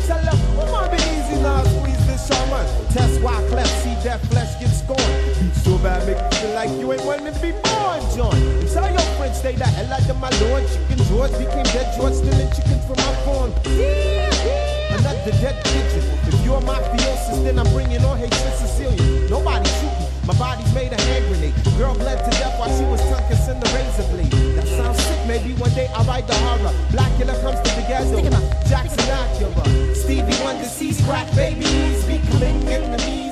Tell them, woman, be easy now, squeeze this shaman. Test why cleft, see that flesh get scorned. Beat so bad, make you feel like you ain't wanting to be born, John. And tell your friends, stay the hell out of my lord. Chicken George became dead George, stealing chickens from my farm. Another dead pigeon. If you're mafiosis, then I'm bringing on hatred Sicilian. Nobody shooting, my body's made a hand grenade. Girl bled to death while she was tongue-kissing the razor blade. That sounds sick, maybe one day I'll write the horror. Blackula comes to the ghetto, Jackson Acura. Stevie Wonder sees crack babies, becoming enemies.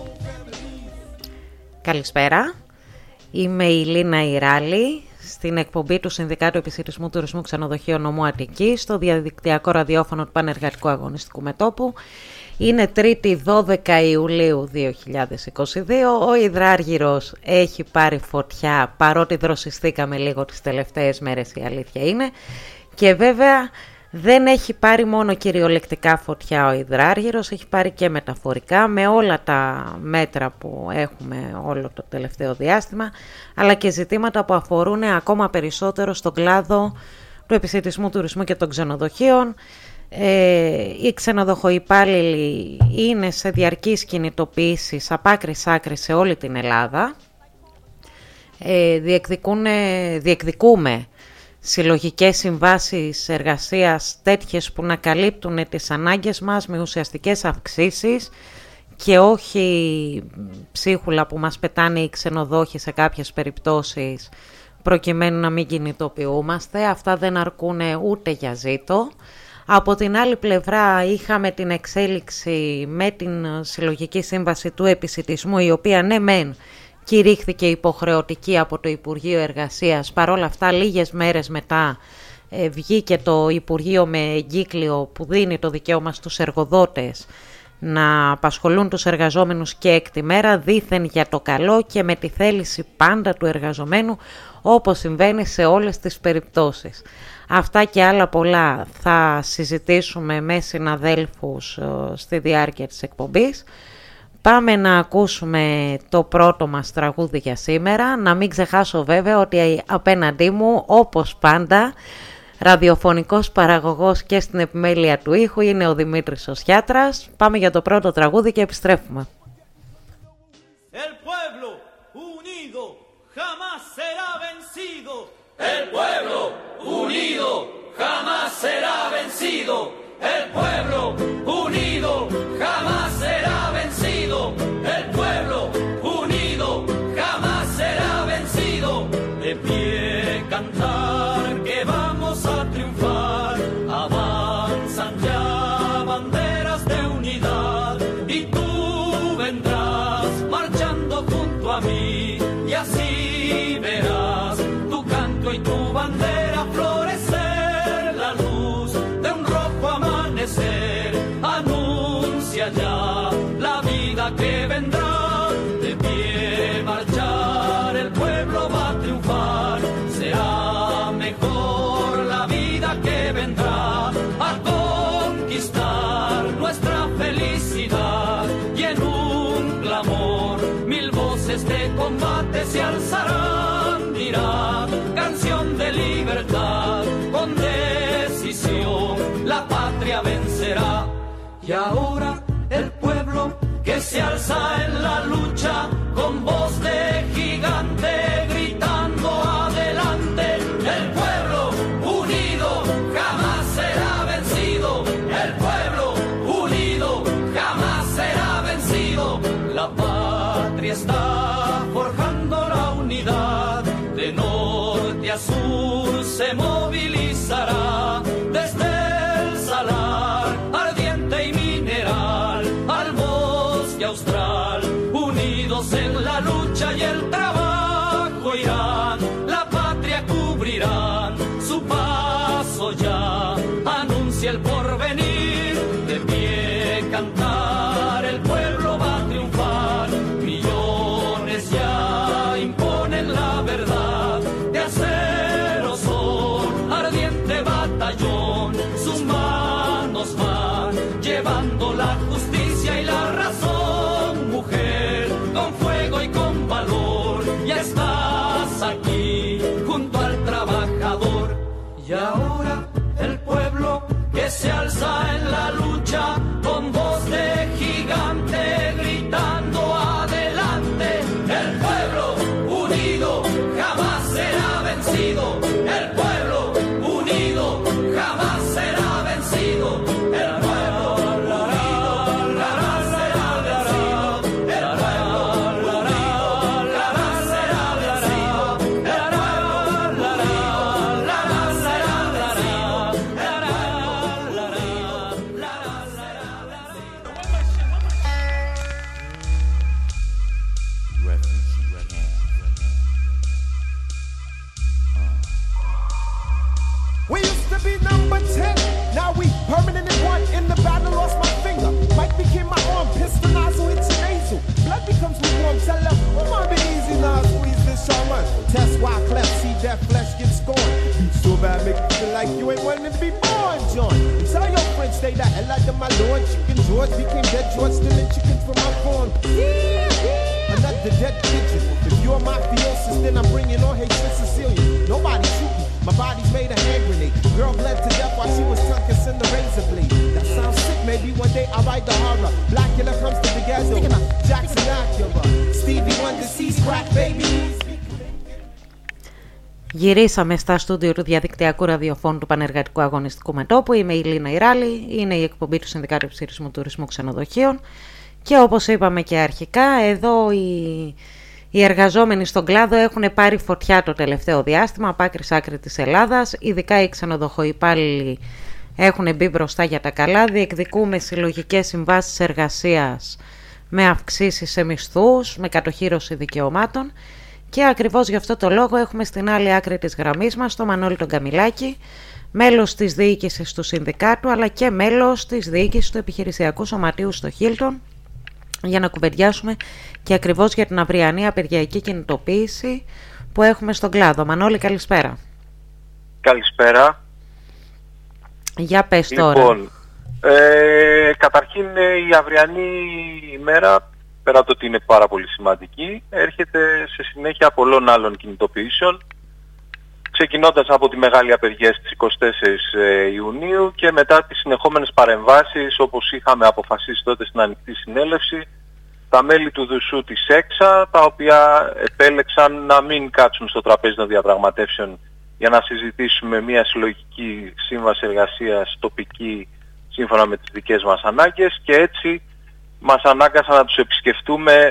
Καλησπέρα, είμαι η Λίνα Ιράλη στην εκπομπή του Συνδικάτου Επισιτισμού Τουρισμού Ξενοδοχείων Νομού Αττικής στο διαδικτυακό ραδιόφωνο του Πανεργατικού Αγωνιστικού Μετώπου. Είναι 3η 12 Ιουλίου 2022, ο Υδράργυρος έχει πάρει φωτιά παρότι δροσιστήκαμε λίγο τις τελευταίες μέρες, η αλήθεια είναι, και βέβαια δεν έχει πάρει μόνο κυριολεκτικά φωτιά ο Υδράργυρος, έχει πάρει και μεταφορικά με όλα τα μέτρα που έχουμε όλο το τελευταίο διάστημα, αλλά και ζητήματα που αφορούν ακόμα περισσότερο στον κλάδο του επισιτισμού τουρισμού και των ξενοδοχείων. Οι ξενοδοχοϊπάλληλοι είναι σε διαρκείς κινητοποιήσεις από άκρη σ' άκρη σε όλη την Ελλάδα. Διεκδικούμε συλλογικές συμβάσεις εργασίας τέτοιες που να καλύπτουν τις ανάγκες μας με ουσιαστικές αυξήσεις και όχι ψίχουλα που μας πετάνε οι ξενοδόχοι σε κάποιες περιπτώσεις προκειμένου να μην κινητοποιούμαστε. Αυτά δεν αρκούν ούτε για ζήτο. Από την άλλη πλευρά είχαμε την εξέλιξη με την συλλογική σύμβαση του επισιτισμού, η οποία ναι μεν κηρύχθηκε υποχρεωτική από το Υπουργείο Εργασίας. Παρόλα αυτά λίγες μέρες μετά βγήκε το Υπουργείο με εγκύκλιο που δίνει το δικαίωμα στους εργοδότες να απασχολούν τους εργαζόμενους και έκτη μέρα, δήθεν για το καλό και με τη θέληση πάντα του εργαζομένου, όπως συμβαίνει σε όλες τις περιπτώσεις. Αυτά και άλλα πολλά θα συζητήσουμε με συναδέλφους στη διάρκεια της εκπομπής. Πάμε να ακούσουμε το πρώτο μας τραγούδι για σήμερα. Να μην ξεχάσω βέβαια ότι απέναντί μου, όπως πάντα, ραδιοφωνικός παραγωγός και στην επιμέλεια του ήχου είναι ο Δημήτρης ο Σιάτρας. Πάμε για το πρώτο τραγούδι και επιστρέφουμε. El pueblo unido jamás será vencido. El pueblo unido jamás será vencido. El pueblo unido jamás será vencido. El pueblo unido jamás será vencido. De pie cantar que vamos a triunfar. Avanzan ya banderas de unidad y tú vendrás marchando junto a mí y así verás tu canto y tu bandera florecer. La luz de un rojo amanecer anuncia ya la vida que vendrá. De pie marchar, el pueblo va a triunfar. Será mejor la vida que vendrá a conquistar nuestra felicidad. Y en un clamor mil voces de combate se alzarán, dirán canción de libertad. Con decisión la patria vencerá. Y ahora el pueblo que se alza en la lucha con voz de gigante gritando adelante. El pueblo unido jamás será vencido. El pueblo unido jamás será vencido. La patria está forjando la unidad. De norte a sur se movilizará. Desde el salar ardiente y mineral al bosque austral, unidos en la lucha y el trabajo irán, la patria cubrirán, su paso ya anuncia el porvenir. De pie cantar, el pueblo va a triunfar, millones ya imponen la verdad, de acero son ardiente batallón, sus manos van llevando la justicia y la razón. Mujer, con fuego y con valor, ya estás aquí junto al trabajador. Y ahora el pueblo que se alza en la lucha lucha con voz de gigante gritando adelante. El pueblo unido jamás será vencido. El pueblo unido jamás será vencido. El pueblo unido jamás será vencido. El pueblo unido jamás será vencido. El pueblo unido jamás será vencido. We used to be number 10, now we permanent in one. In the battle, lost my finger. Mike became my arm, pistol nozzle hits your nasal. Blood becomes lukewarm, tell them, oh my, be easy now, squeeze this shaman. Test why cleft, see that flesh get scorned. Beat so bad, make you feel like you ain't wanting to be born, John. And tell your friends, stay the hell out of my lord. Chicken George became dead George, stealing chickens from my farm. Another dead pigeon. If you're mafiosis, then I'm bringing on Haitian Sicilian. Nobody shoot me. My body's made a hand grenade. Girl bled to death while she was tongue-kissing the razor blade. That sounds sick, maybe one day I'll write the horror. Blackula comes to the ghetto. Jackson Acura. Stevie Wonder sees crack babies. Γυρίσαμε στα στούντιο του διαδικτυακού ραδιοφώνου του Πανεργατικού Αγωνιστικού Μετώπου. Είμαι η Λίνα Ιράλη, είναι η εκπομπή του Συνδικάτου Επιστηρισμού Τουρισμού Ξενοδοχείων. Και όπως είπαμε και αρχικά, εδώ οι εργαζόμενοι στον κλάδο έχουν πάρει φωτιά το τελευταίο διάστημα από άκρη σ' άκρη της Ελλάδας. Ειδικά οι ξενοδοχοϊπάλληλοι έχουν μπει μπροστά για τα καλά. Διεκδικούμε συλλογικές συμβάσεις εργασίας με αυξήσεις σε μισθούς, με κατοχύρωση δικαιωμάτων. Και ακριβώς γι' αυτό το λόγο έχουμε στην άλλη άκρη της γραμμής μας τον Μανώλη τον Καμιλάκη, μέλος της διοίκησης του Συνδικάτου αλλά και μέλος της διοίκησης του Επιχειρησιακού Σωματείου στο Χίλτον, για να κουβεντιάσουμε και ακριβώς για την αυριανή απεργιακή κινητοποίηση που έχουμε στον κλάδο. Μανώλη, καλησπέρα. Καλησπέρα. Για πες τώρα. Λοιπόν, καταρχήν η αυριανή ημέρα, πέρα από το ότι είναι πάρα πολύ σημαντική, έρχεται σε συνέχεια πολλών άλλων κινητοποιήσεων, ξεκινώντας από τη μεγάλη απεργία στις 24 Ιουνίου και μετά τις συνεχόμενες παρεμβάσεις, όπως είχαμε αποφασίσει τότε στην Ανοιχτή Συνέλευση, τα μέλη του ΔΟΥΣΟΥ της ΕΞΑ, τα οποία επέλεξαν να μην κάτσουν στο τραπέζι των διαπραγματεύσεων για να συζητήσουμε μια συλλογική σύμβαση εργασίας τοπική σύμφωνα με τις δικές μας ανάγκες, και έτσι μας ανάγκασαν να τους επισκεφτούμε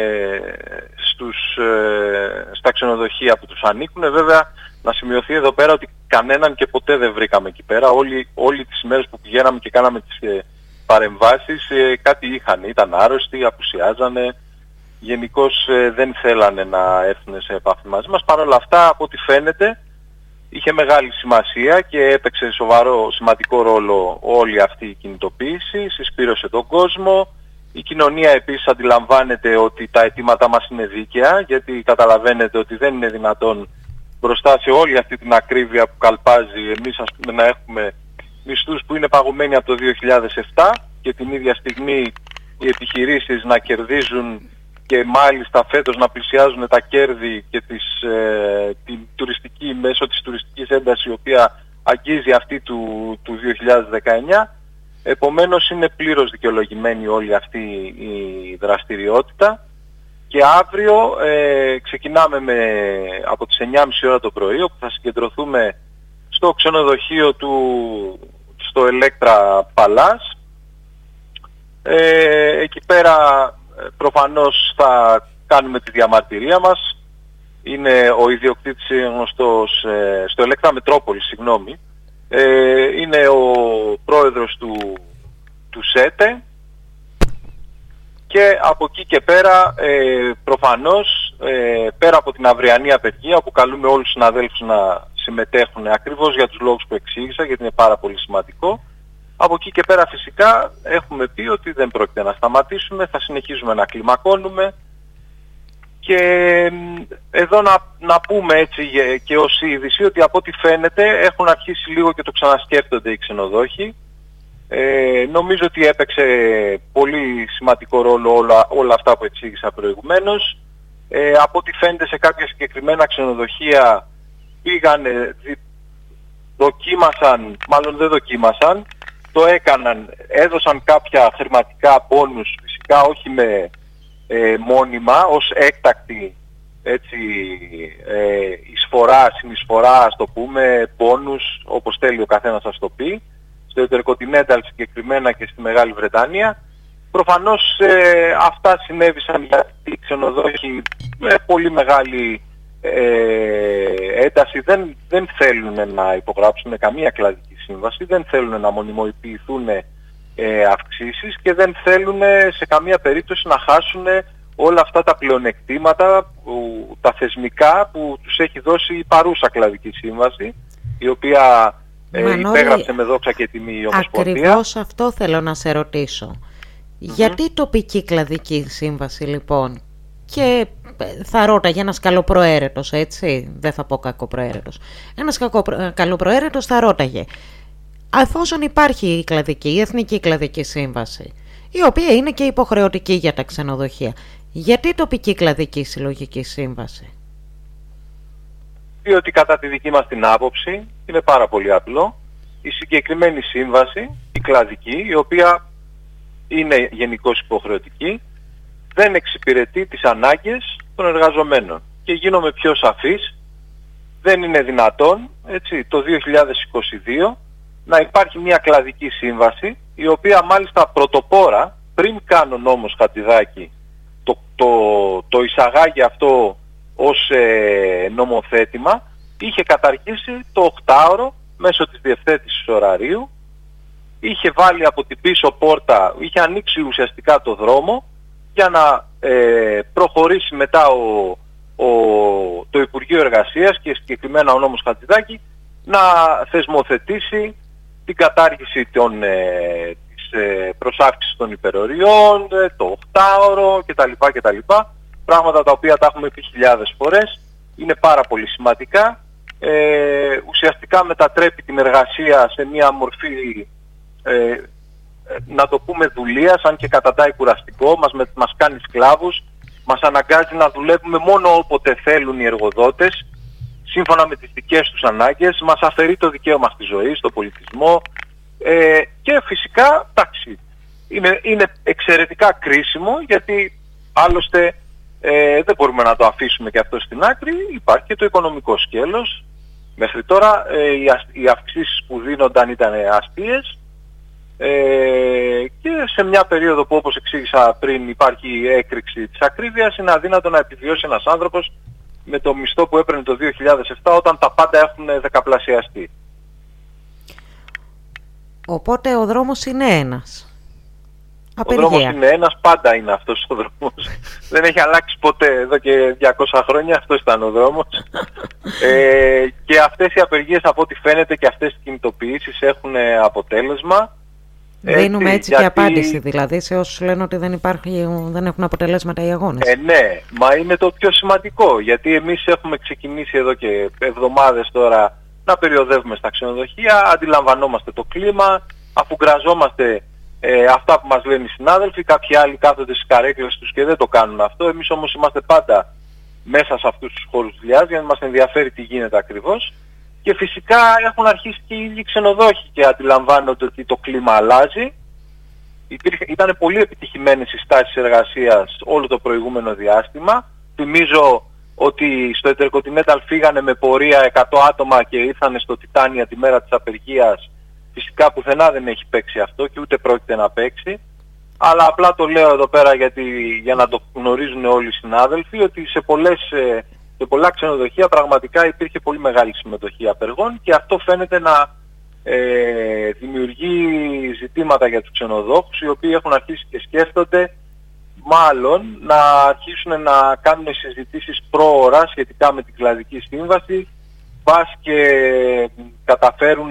στα ξενοδοχεία που τους ανήκουν. Βέβαια, να σημειωθεί εδώ πέρα ότι κανέναν και ποτέ δεν βρήκαμε εκεί πέρα. Όλοι τις ημέρες που πηγαίναμε και κάναμε τις παρεμβάσεις κάτι είχαν. Ήταν άρρωστοι, απουσιάζανε. Γενικώς δεν θέλανε να έρθουν σε επαφή μαζί μας. Παρ' όλα αυτά, από ό,τι φαίνεται, είχε μεγάλη σημασία και έπαιξε σημαντικό ρόλο όλη αυτή η κινητοποίηση. Συσπήρωσε τον κόσμο. Η κοινωνία επίσης αντιλαμβάνεται ότι τα αιτήματά μας είναι δίκαια, γιατί καταλαβαίνετε ότι δεν είναι δυνατόν μπροστά σε όλη αυτή την ακρίβεια που καλπάζει εμείς, ας πούμε, να έχουμε μισθούς που είναι παγωμένοι από το 2007 και την ίδια στιγμή οι επιχειρήσεις να κερδίζουν και μάλιστα φέτος να πλησιάζουν τα κέρδη και την τουριστική, μέσω της τουριστικής έντασης η οποία αγγίζει αυτή του 2019. Επομένως είναι πλήρως δικαιολογημένη όλη αυτή η δραστηριότητα. Και αύριο ξεκινάμε από τις 9.30 ώρα το πρωί, όπου θα συγκεντρωθούμε στο ξενοδοχείο στο Electra Palace. Εκεί πέρα προφανώς θα κάνουμε τη διαμαρτυρία μας. Είναι ο ιδιοκτήτης γνωστός στο Electra Metropolis, συγγνώμη. Είναι ο πρόεδρος του ΣΕΤΕ. Και από εκεί και πέρα, προφανώς, πέρα από την αυριανή απεργία, όπου καλούμε όλους τους συναδέλφους να συμμετέχουν ακριβώς για τους λόγους που εξήγησα, γιατί είναι πάρα πολύ σημαντικό, από εκεί και πέρα φυσικά έχουμε πει ότι δεν πρόκειται να σταματήσουμε, θα συνεχίζουμε να κλιμακώνουμε. Και εδώ να πούμε έτσι και ως είδηση ότι από ό,τι φαίνεται έχουν αρχίσει λίγο και το ξανασκέφτονται οι ξενοδόχοι. Νομίζω ότι έπαιξε πολύ σημαντικό ρόλο όλα αυτά που εξήγησα προηγουμένως. Από ό,τι φαίνεται σε κάποια συγκεκριμένα ξενοδοχεία πήγανε, δεν δοκίμασαν το έκαναν, έδωσαν κάποια χρηματικά πόνους, φυσικά όχι με μόνιμα, ως έκτακτη εισφορά, συνεισφορά, ας το πούμε, πόνους, όπως θέλει ο καθένας ας το πει, στο Intercontinental συγκεκριμένα και στη Μεγάλη Βρετανία. Προφανώς αυτά συνέβησαν γιατί οι ξενοδόχοι με πολύ μεγάλη ένταση δεν θέλουν να υπογράψουν καμία κλαδική σύμβαση, δεν θέλουν να μονιμοποιηθούν αυξήσεις και δεν θέλουν σε καμία περίπτωση να χάσουν όλα αυτά τα πλεονεκτήματα τα θεσμικά που τους έχει δώσει η παρούσα κλαδική σύμβαση, η οποία υπέγραψε με δόξα και τιμή η Ομοσπονδία. Ακριβώς αυτό θέλω να σε ρωτήσω. Γιατί τοπική κλαδική σύμβαση λοιπόν? Και θα ρώταγε ένας καλοπροαίρετος, έτσι, δεν θα πω κακοπροαίρετος. Ένας καλοπροαίρετος θα ρώταγε, εφόσον υπάρχει η κλαδική, η Εθνική Κλαδική Σύμβαση, η οποία είναι και υποχρεωτική για τα ξενοδοχεία, γιατί τοπική κλαδική συλλογική σύμβαση? Διότι κατά τη δική μας την άποψη είναι πάρα πολύ απλό. Η συγκεκριμένη σύμβαση, η κλαδική, η οποία είναι γενικώς υποχρεωτική, δεν εξυπηρετεί τις ανάγκες των εργαζομένων. Και γίνομαι πιο σαφής, δεν είναι δυνατόν, έτσι, το 2022 να υπάρχει μια κλαδική σύμβαση, η οποία μάλιστα πρωτοπόρα, πριν κάνει ο νόμος Χατζηδάκη, το εισαγάγει αυτό ως νομοθέτημα, είχε καταργήσει το 8ωρο μέσω της διευθέτησης ωραρίου, είχε βάλει από την πίσω πόρτα, είχε ανοίξει ουσιαστικά το δρόμο για να προχωρήσει μετά το Υπουργείο Εργασίας και συγκεκριμένα ο νόμος Χατζηδάκη να θεσμοθετήσει την κατάργηση της προσάυξης των υπεροριών, το 8ωρο κτλ. Πράγματα τα οποία τα έχουμε πει χιλιάδες φορές, είναι πάρα πολύ σημαντικά. Ουσιαστικά μετατρέπει την εργασία σε μια μορφή, να το πούμε, δουλείας, αν και καταντάει κουραστικό, μας κάνει σκλάβους, μας αναγκάζει να δουλεύουμε μόνο όποτε θέλουν οι εργοδότες, σύμφωνα με τις δικές τους ανάγκες, μας αφαιρεί το δικαίωμα στη ζωή, στο πολιτισμό και φυσικά, εντάξει, είναι εξαιρετικά κρίσιμο, γιατί άλλωστε δεν μπορούμε να το αφήσουμε και αυτό στην άκρη, υπάρχει και το οικονομικό σκέλος. Μέχρι τώρα οι αυξήσεις που δίνονταν ήταν αστείες και σε μια περίοδο που, όπως εξήγησα πριν, υπάρχει έκρηξη της ακρίβειας, είναι αδύνατο να επιβιώσει ένας άνθρωπος με το μισθό που έπαιρνε το 2007 όταν τα πάντα έχουν δεκαπλασιαστεί. Οπότε ο δρόμος είναι ένας. Απεργία. Ο δρόμος είναι ένας, πάντα είναι αυτός ο δρόμος. Δεν έχει αλλάξει ποτέ, εδώ και 200 χρόνια αυτός ήταν ο δρόμος. Και αυτές οι απεργίες, από ό,τι φαίνεται, και αυτές οι κινητοποιήσεις έχουν αποτέλεσμα. Δίνουμε έτσι γιατί... και απάντηση δηλαδή σε όσους λένε ότι δεν έχουν αποτελέσματα οι αγώνες. Ναι, μα είναι το πιο σημαντικό, γιατί εμείς έχουμε ξεκινήσει εδώ και εβδομάδες τώρα να περιοδεύουμε στα ξενοδοχεία, αντιλαμβανόμαστε το κλίμα, αφουγκραζόμαστε αυτά που μας λένε οι συνάδελφοι, κάποιοι άλλοι κάθονται στις καρέκλες τους και δεν το κάνουν αυτό. Εμείς όμως είμαστε πάντα μέσα σε αυτούς τους χώρους δουλειάς για να μας ενδιαφέρει τι γίνεται ακριβώς. Και φυσικά έχουν αρχίσει και οι ίδιοι ξενοδόχοι και αντιλαμβάνονται ότι το κλίμα αλλάζει. Ήταν πολύ επιτυχημένες οι στάσεις εργασίας όλο το προηγούμενο διάστημα. Θυμίζω ότι στο Intercontinental φύγανε με πορεία 100 άτομα και ήρθανε στο Τιτάνια τη μέρα της απεργίας. Φυσικά πουθενά δεν έχει παίξει αυτό και ούτε πρόκειται να παίξει. Αλλά απλά το λέω εδώ πέρα για να το γνωρίζουν όλοι οι συνάδελφοι, ότι σε πολλά ξενοδοχεία πραγματικά υπήρχε πολύ μεγάλη συμμετοχή απεργών και αυτό φαίνεται να δημιουργεί ζητήματα για τους ξενοδόχους, οι οποίοι έχουν αρχίσει και σκέφτονται μάλλον να αρχίσουν να κάνουν συζητήσεις πρόωρα σχετικά με την κλαδική σύμβαση, πας και καταφέρουν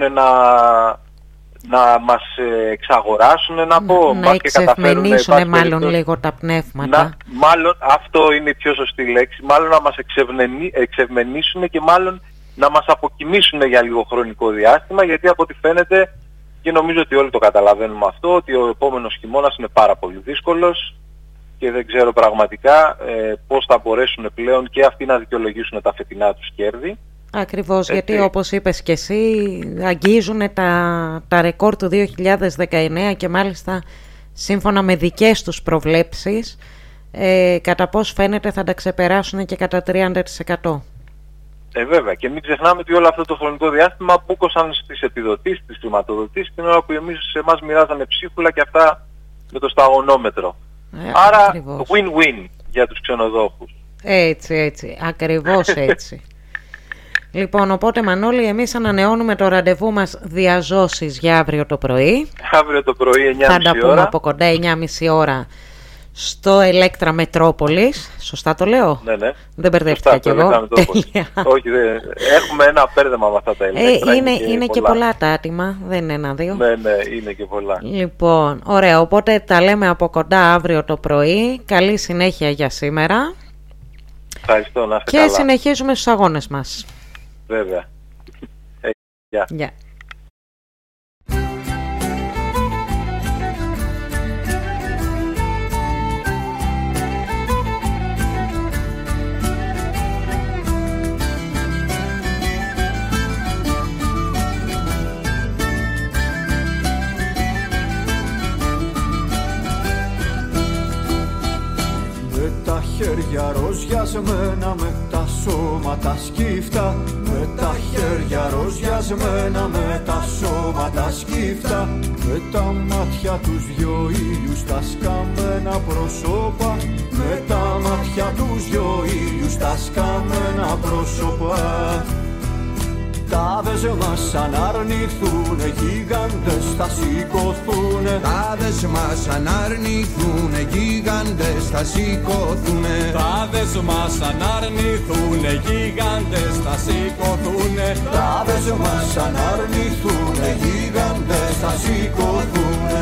να μας εξαγοράσουν, να πω. Να εξευμενήσουν μάλλον λίγο τα πνεύματα. Μάλλον αυτό είναι η πιο σωστή λέξη. Μάλλον να μας εξευμενήσουν και μάλλον να μας αποκοιμήσουν για λίγο χρονικό διάστημα, γιατί από ό,τι φαίνεται, και νομίζω ότι όλοι το καταλαβαίνουμε αυτό, ότι ο επόμενος χειμώνας είναι πάρα πολύ δύσκολος και δεν ξέρω πραγματικά πώς θα μπορέσουν πλέον και αυτοί να δικαιολογήσουν τα φετινά τους κέρδη. Ακριβώς, γιατί όπως είπες και εσύ, αγγίζουν τα ρεκόρ του 2019 και μάλιστα σύμφωνα με δικές τους προβλέψεις, κατά πώς φαίνεται θα τα ξεπεράσουν και κατά 30%. Βέβαια, και μην ξεχνάμε ότι όλο αυτό το χρονικό διάστημα μπούκωσαν στις επιδοτήσεις, στις χρηματοδοτήσεις, την ώρα που εμάς μοιράζανε ψίχουλα και αυτά με το σταγονόμετρο. Άρα ακριβώς. Win-win για τους ξενοδόχους. Έτσι, ακριβώς έτσι. Λοιπόν, οπότε Μανώλη, εμείς ανανεώνουμε το ραντεβού μας διαζώσεις για αύριο το πρωί. Αύριο το πρωί 9.30 ώρα. Θα τα πούμε από κοντά 9.30 ώρα στο Ελέκτρα Μετρόπολης. Σωστά το λέω? Ναι. Δεν μπερδεύτηκα κι εγώ. Όχι, έχουμε ένα πέρδεμα με αυτά τα Ελέκτρα. Είναι και πολλά τα άτομα, δεν είναι ένα-δύο. Ναι, είναι και πολλά. Λοιπόν, ωραία, οπότε τα λέμε από κοντά αύριο το πρωί. Καλή συνέχεια για σήμερα. Ευχαριστώ, να είστε και καλά. συνεχίζουμε στους αγώνες μας. Βέβαια. Γεια. Χέρια ροζιασμένα με τα σώματα σκύφτα, με τα χέρια ροζιασμένα με τα σώματα σκύφτα, με τα μάτια τους δυο ήλιους τα σκαμμένα πρόσωπα, με τα μάτια τους δυο ήλιους τα σκαμμένα πρόσωπα. Τα δεσμά σαν αρνηθούνε, γίγαντες θα σηκωθούνε. Τα δεσμά σαν αρνηθούνε, γίγαντες θα σηκωθούνε. Τα δεσμά σαν αρνηθούνε, γίγαντες θα σηκωθούνε. Τα δεσμά σαν αρνηθούνε, γίγαντες θα σηκωθούνε.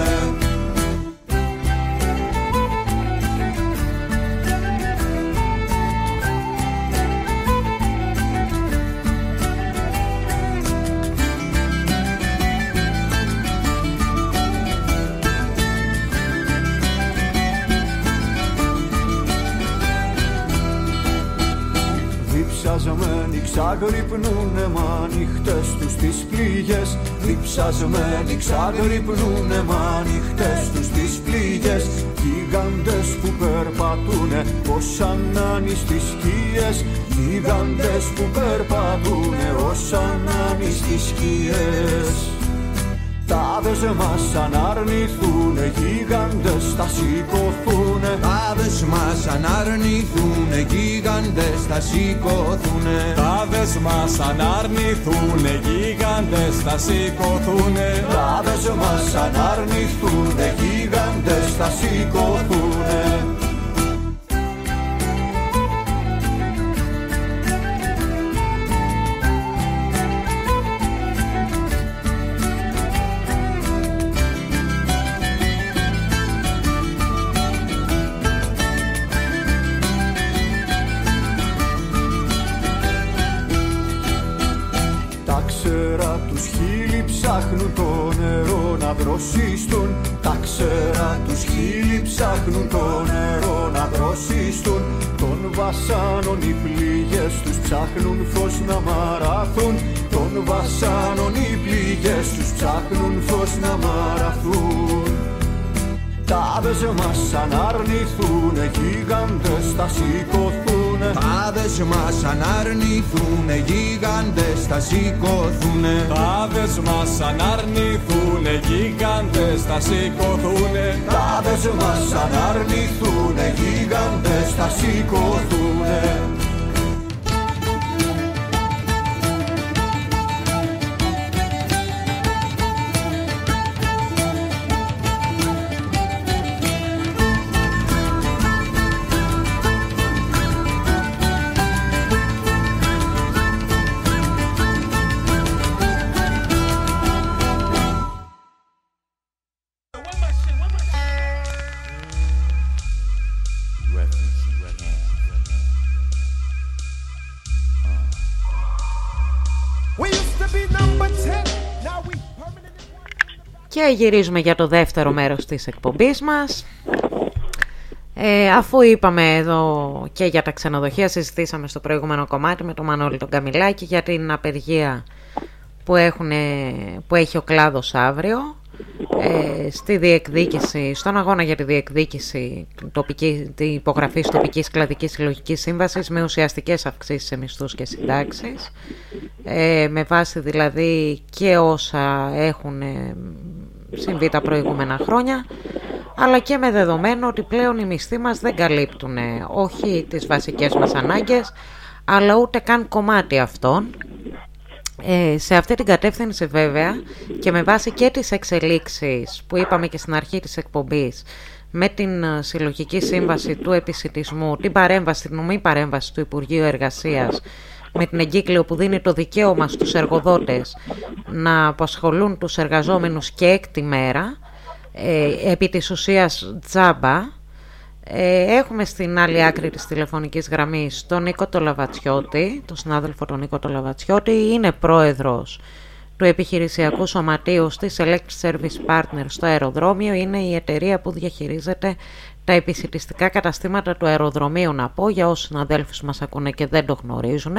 Διψασμένοι ξαγρυπνούνε μ' ανοιχτές τους τις πληγές. Διψασμένοι ξαγρυπνούνε μ' ανοιχτές τους τις πληγές. Γίγαντες που περπατούνε ως ανάνοι στις σκιές. Γίγαντες που περπατούνε ως ανάνοι στις σκιές. Τα δεσμά σαν αρνηθούνε, γίγαντες θα σηκωθούνε. Τα δεσμά σαν αρνηθούνε, γίγαντες θα σηκωθούνε. Τα δεσμά σαν αρνηθούνε, γίγαντες θα σηκωθούνε. Τα δεσμά σαν αρνηθούνε, γίγαντες θα σηκωθούνε. Ψάχνουν το νερό να δροσίστουν. Τα ξέρα τους χείλη ψάχνουν το νερό να δροσίστουν. Των βασάνων οι πληγές τους ψάχνουν φως να μαραθούν. Των βασάνων οι πληγές τους ψάχνουν φως να μαραθούν. Τα δεσμά σαν αρνηθούνε, γίγαντες θα σηκωθούνε. Τα δεσμά σαν αρνηθούνε, γίγαντες θα σηκωθούνε. Τα δεσμά σαν αρνηθούνε, γίγαντες θα σηκωθούνε. Τα δεσμά σαν αρνηθούνε, γίγαντες θα σηκωθούνε. Και γυρίζουμε για το δεύτερο μέρος της εκπομπής μας. Αφού είπαμε εδώ και για τα ξενοδοχεία, συζητήσαμε στο προηγούμενο κομμάτι με τον Μανώλη τον Καμιλάκη για την απεργία που έχει ο κλάδος αύριο, στη διεκδίκηση, στον αγώνα για τη διεκδίκηση τη υπογραφής τοπικής κλαδικής συλλογικής σύμβασης με ουσιαστικές αυξήσεις σε μισθούς και συντάξεις, με βάση δηλαδή και όσα έχουν συμβεί τα προηγούμενα χρόνια, αλλά και με δεδομένο ότι πλέον οι μισθοί μας δεν καλύπτουν όχι τις βασικές μας ανάγκες, αλλά ούτε καν κομμάτι αυτών. Σε αυτή την κατεύθυνση βέβαια, και με βάση και τις εξελίξεις που είπαμε και στην αρχή της εκπομπής, με την συλλογική σύμβαση του επισιτισμού, την μη παρέμβαση του Υπουργείου Εργασίας, με την εγκύκλιο που δίνει το δικαίωμα στους εργοδότες να απασχολούν τους εργαζόμενους και έκτη μέρα, επί της ουσίας τζάμπα. Έχουμε στην άλλη άκρη της τηλεφωνικής γραμμής τον Νίκο το Λαβατσιώτη, τον συνάδελφο τον Νίκο το Λαβατσιώτη. Είναι πρόεδρος του επιχειρησιακού σωματείου της Electric Service Partners στο αεροδρόμιο. Είναι η εταιρεία που διαχειρίζεται τα επισιτιστικά καταστήματα του αεροδρομίου, να πω για όσους συναδέλφους μας ακούνε και δεν το γνωρίζουν.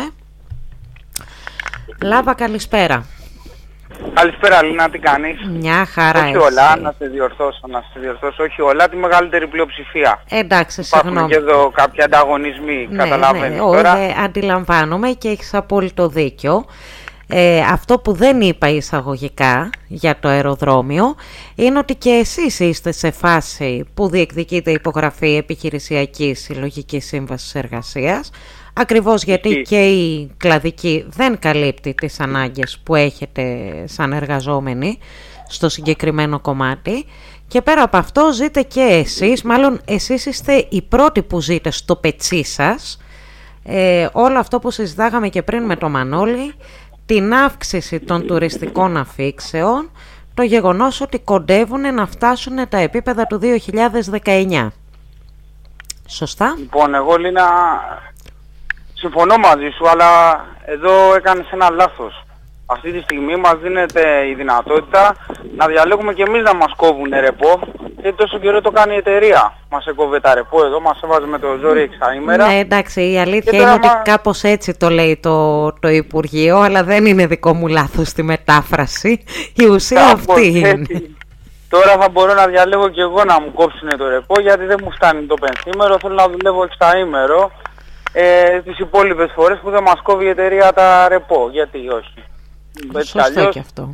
Λάβα, καλησπέρα. Καλησπέρα Λίνα, τι κάνεις? Μια χαρά. Όχι όλα, να σε διορθώσω, όχι όλα, τη μεγαλύτερη πλειοψηφία. Εντάξει, συγγνώμη. Υπάρχουν και εδώ κάποιοι ανταγωνισμοί, καταλαβαίνεις τώρα. Αντιλαμβάνομαι και έχεις απόλυτο δίκιο. Αυτό που δεν είπα εισαγωγικά για το αεροδρόμιο είναι ότι και εσείς είστε σε φάση που διεκδικείτε υπογραφή επιχειρησιακής συλλογικής σύμβασης εργασίας, ακριβώς γιατί και η κλαδική δεν καλύπτει τις ανάγκες που έχετε σαν εργαζόμενοι στο συγκεκριμένο κομμάτι, και πέρα από αυτό ζείτε και εσείς, μάλλον εσείς είστε οι πρώτοι που ζείτε στο πετσί σας, όλο αυτό που συζητάγαμε και πριν με το Μανώλη, την αύξηση των τουριστικών αφήξεων, το γεγονός ότι κοντεύουν να φτάσουν τα επίπεδα του 2019. Σωστά? Λοιπόν, εγώ Λίνα συμφωνώ μαζί σου, αλλά εδώ έκανες ένα λάθος. Αυτή τη στιγμή μας δίνεται η δυνατότητα να διαλέγουμε και εμείς να μας κόβουν ρεπό, γιατί τόσο καιρό το κάνει η εταιρεία. Μας έκοβε τα ρεπό εδώ, μας έβαζε με το ζόρι εξαήμερα. Ναι, εντάξει, η αλήθεια είναι ότι κάπως έτσι το λέει το Υπουργείο, αλλά δεν είναι δικό μου λάθος στη μετάφραση. Η ουσία αυτή είναι. Τώρα θα μπορώ να διαλέγω και εγώ να μου κόψουν το ρεπό, γιατί δεν μου φτάνει το πενθήμερο, θέλω να δουλεύω εξαήμερο. Τις υπόλοιπες φορές που δεν μας κόβει η εταιρεία τα ρεπό, γιατί όχι. Σωστό και αυτό.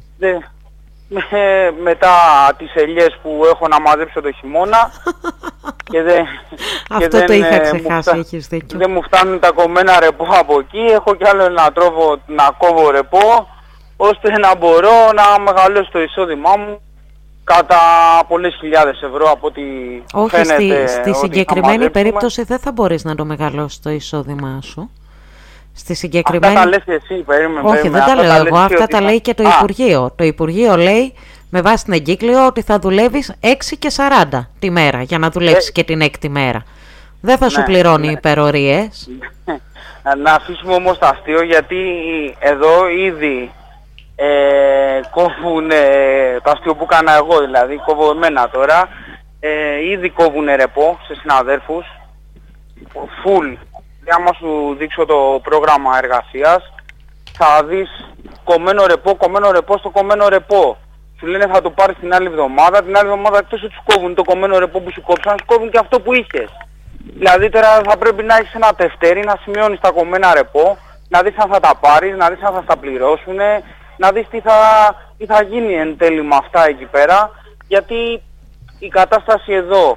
Μετά τις ελιές που έχω να μαζέψω το χειμώνα και αυτό το είχα ξεχάσει, έχεις δίκιο. Δεν μου φτάνουν τα κομμένα ρεπό από εκεί, έχω κι άλλο ένα τρόπο να κόβω ρεπό, ώστε να μπορώ να μεγαλώσω το εισόδημά μου κατά πολλές χιλιάδες ευρώ από ό,τι φαίνεται. Όχι, στη συγκεκριμένη περίπτωση δεν θα μπορείς να το μεγαλώσεις το εισόδημά σου. Στη συγκεκριμένη... Αυτά τα λες εσύ, περίμενε. Όχι, δεν τα λέω εγώ, αυτά τα λέει και το Υπουργείο. Το Υπουργείο λέει με βάση την εγκύκλιο ότι θα δουλεύεις 6 και 40 τη μέρα για να δουλέψεις και την έκτη μέρα. Δεν θα σου πληρώνει υπερορίες. Να αφήσουμε όμως το αστείο, γιατί εδώ ήδη κόβουν το αστείο που έκανα εγώ, δηλαδή κόβω εμένα τώρα, ήδη κόβουν ρεπό σε συναδέρφους full. Άμα σου δείξω το πρόγραμμα εργασίας, θα δεις κομμένο ρεπό στο κομμένο ρεπό. Σου λένε θα το πάρεις την άλλη εβδομάδα εκτός ότι σου κόβουν το κομμένο ρεπό που σου κόψαν, σου κόβουν και αυτό που είχες. Δηλαδή τώρα θα πρέπει να έχεις ένα τευτέρι, να σημειώνεις τα κομμένα ρεπό, να δεις αν θα τα πάρεις, να δεις αν θα στα πληρώσουν, να δεις τι θα γίνει εν τέλει με αυτά εκεί πέρα, γιατί η κατάσταση εδώ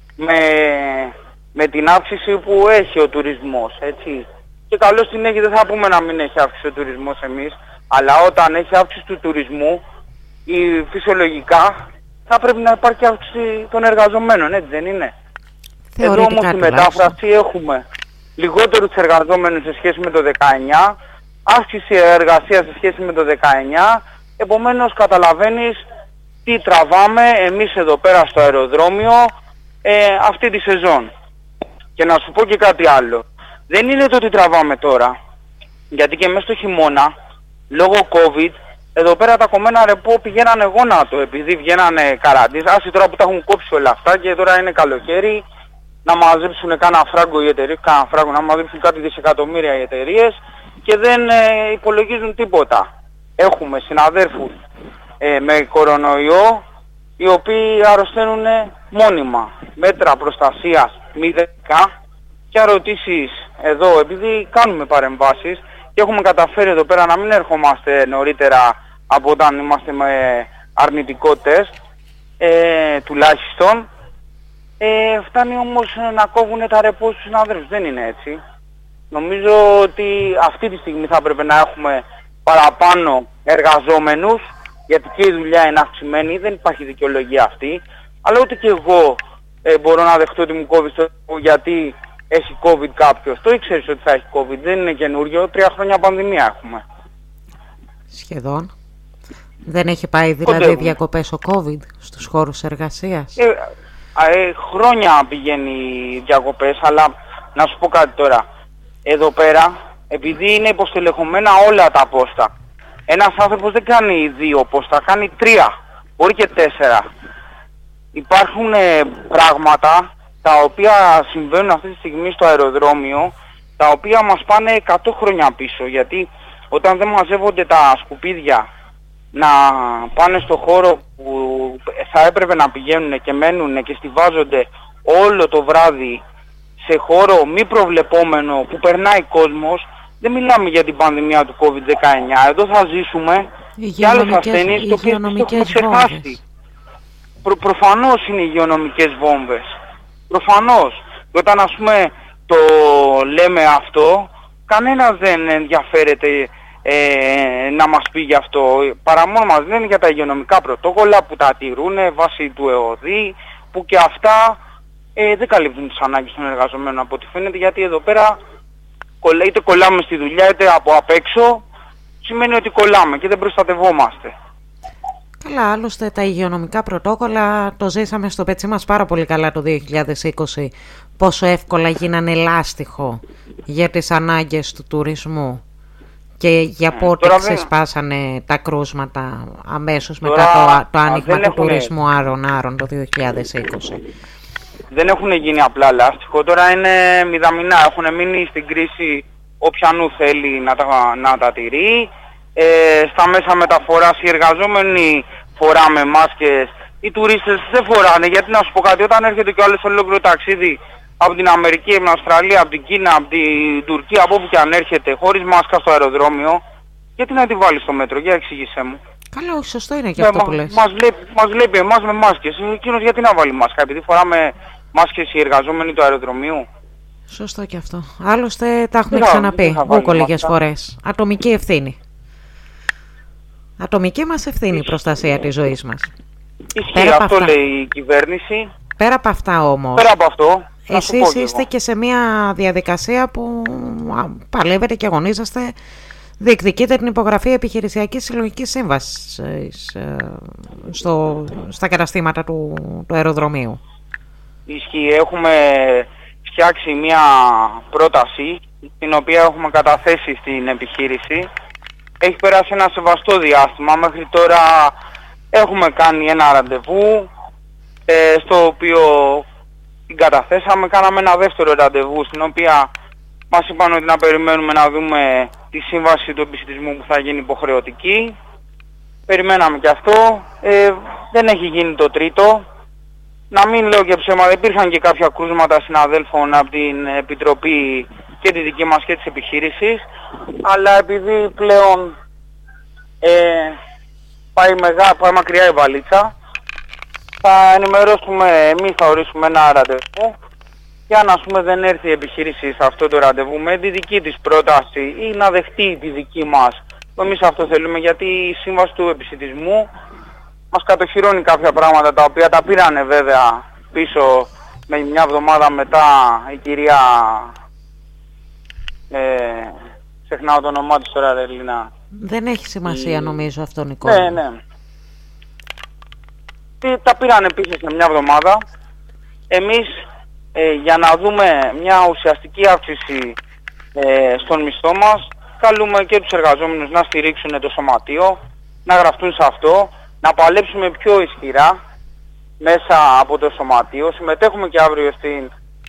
με την αύξηση που έχει ο τουρισμός, έτσι. Και καλώς την έχει, δεν θα πούμε να μην έχει αύξηση ο τουρισμός εμείς, αλλά όταν έχει αύξηση του τουρισμού, φυσιολογικά θα πρέπει να υπάρχει αύξηση των εργαζομένων, έτσι δεν είναι? Εδώ όμως στη μετάφραση έχουμε λιγότερους εργαζόμενους σε σχέση με το 19, αύξηση εργασίας σε σχέση με το 19, επομένως καταλαβαίνεις τι τραβάμε εμείς εδώ πέρα στο αεροδρόμιο αυτή τη σεζόν. Και να σου πω και κάτι άλλο. Δεν είναι το ότι τραβάμε τώρα, γιατί και μέσα στο χειμώνα, λόγω COVID, εδώ πέρα τα κομμένα ρεπό πηγαίνανε γόνατο, επειδή βγαίνανε καραντίνες. Άσε τώρα που τα έχουν κόψει όλα αυτά και τώρα είναι καλοκαίρι να μαζέψουν κάνα φράγκο οι εταιρείες, να μαζέψουν κάτι δισεκατομμύρια οι εταιρείες και δεν υπολογίζουν τίποτα. Έχουμε συναδέρφους με κορονοϊό οι οποίοι αρρωσταίνουν μόνιμα. Μέτρα προστασίας μηδενικά και ερωτήσεις εδώ, επειδή κάνουμε παρεμβάσεις και έχουμε καταφέρει εδώ πέρα να μην ερχόμαστε νωρίτερα από όταν είμαστε με αρνητικό τεστ, τουλάχιστον, φτάνει όμως να κόβουν τα ρεπό στους συναδέλφους. Δεν είναι έτσι. Νομίζω ότι αυτή τη στιγμή θα πρέπει να έχουμε παραπάνω εργαζόμενους, γιατί και η δουλειά είναι αυξημένη, δεν υπάρχει δικαιολογία αυτή, αλλά ούτε και εγώ μπορώ να δεχτώ ότι μου κόβει το γιατί έχει COVID κάποιος. Το ήξερες ότι θα έχει COVID, δεν είναι καινούριο, 3 χρόνια πανδημία έχουμε. Σχεδόν. Δεν έχει πάει δηλαδή διακοπές ο COVID στους χώρους εργασίας? Χρόνια πηγαίνει διακοπές, αλλά να σου πω κάτι τώρα. Εδώ πέρα, επειδή είναι υποστελεχωμένα όλα τα πόστα, ένας άνθρωπος δεν κάνει 2 πόστα, κάνει 3, μπορεί και 4. Υπάρχουν πράγματα τα οποία συμβαίνουν αυτή τη στιγμή στο αεροδρόμιο, τα οποία μας πάνε 100 χρόνια πίσω, γιατί όταν δεν μαζεύονται τα σκουπίδια να πάνε στο χώρο που θα έπρεπε να πηγαίνουν και μένουν και στιβάζονται όλο το βράδυ σε χώρο μη προβλεπόμενο που περνάει κόσμος, δεν μιλάμε για την πανδημία του COVID-19. Εδώ θα ζήσουμε και άλλες ασθένειες το οποίο έχουμε ξεχάσει. Προφανώς είναι υγειονομικές βόμβες. Προφανώς. Και όταν ας πούμε το λέμε αυτό, κανένας δεν ενδιαφέρεται να μας πει γι' αυτό. Παρά μόνο μας λένε για τα υγειονομικά πρωτόκολλα που τα τηρούν βάσει του ΕΟΔΗ, που και αυτά δεν καλύπτουν τις ανάγκες των εργαζομένων από ό,τι φαίνεται, γιατί εδώ πέρα είτε κολλάμε στη δουλειά είτε από απ' έξω, σημαίνει ότι κολλάμε και δεν προστατευόμαστε. Καλά, άλλωστε τα υγειονομικά πρωτόκολλα το ζήσαμε στο πετσί μας πάρα πολύ καλά το 2020, πόσο εύκολα γίνανε λάστιχο για τις ανάγκες του τουρισμού και για πότε ξεσπάσανε τα κρούσματα αμέσως μετά το άνοιγμα του τουρισμού άρων το 2020. Δεν έχουν γίνει απλά λάστιχο, τώρα είναι μηδαμινά, έχουν μείνει στην κρίση όποιανού θέλει να τα τηρεί. Στα μέσα μεταφοράς οι εργαζόμενοι φοράμε μάσκες, οι τουρίστες δεν φοράνε, γιατί να σου πω κάτι, όταν έρχεται και ο άλλος ολόκληρο ταξίδι από την Αμερική, από την Αυστραλία, από την Κίνα, από την Τουρκία, από όπου και αν έρχεται, χωρίς μάσκα στο αεροδρόμιο, γιατί να τη βάλει στο μέτρο, για εξήγησέ μου. Καλά, όχι, σωστό είναι και αυτό που λες. Μας βλέπει εμάς με μάσκες, εκείνος γιατί να βάλει μάσκα, επειδή φοράμε μάσκες οι εργαζόμενοι του αεροδρομίου? Σωστό και αυτό. Άλλωστε τα έχουμε ξαναπεί ούκο λίγες φορές. Ατομική ευθύνη. Ατομική μας ευθύνη η προστασία της ζωής μας. Ισχύει, αυτό λέει η κυβέρνηση. Πέρα από αυτά όμως, πέρα από αυτό, εσείς είστε και σε μια διαδικασία που παλεύετε και αγωνίζεστε, διεκδικείτε την υπογραφή επιχειρησιακής συλλογικής σύμβασης στα καταστήματα του αεροδρομίου. Ισχύει, έχουμε φτιάξει μια πρόταση την οποία έχουμε καταθέσει στην επιχείρηση. Έχει περάσει ένα σεβαστό διάστημα, μέχρι τώρα έχουμε κάνει ένα ραντεβού στο οποίο την καταθέσαμε, κάναμε ένα δεύτερο ραντεβού στην οποία μας είπαν ότι να περιμένουμε να δούμε τη σύμβαση του επισιτισμού που θα γίνει υποχρεωτική. Περιμέναμε και αυτό, δεν έχει γίνει το τρίτο. Να μην λέω και ψέματα, υπήρχαν και κάποια κρούσματα συναδέλφων από την Επιτροπή και τη δική μας και της επιχείρησης, αλλά επειδή πλέον πάει μακριά η βαλίτσα, θα ενημερώσουμε, εμείς θα ορίσουμε ένα ραντεβού και αν ας πούμε δεν έρθει η επιχείρηση σε αυτό το ραντεβού με τη δική της πρόταση ή να δεχτεί τη δική μας, εμείς αυτό θέλουμε, γιατί η σύμβαση του επισιτισμού μας κατοχυρώνει κάποια πράγματα τα οποία τα πήρανε βέβαια πίσω με μια εβδομάδα μετά η κυρία... ξεχνάω το όνομά της τώρα, Ελλήνα. Δεν έχει σημασία νομίζω αυτό, Νικόλα. Ναι. Τα πήρανε πίσω σε μια εβδομάδα. Εμείς για να δούμε μια ουσιαστική αύξηση στον μισθό μας, καλούμε και τους εργαζόμενους να στηρίξουν το σωματείο, να γραφτούν σε αυτό, να παλέψουμε πιο ισχυρά μέσα από το σωματείο. Συμμετέχουμε και αύριο στην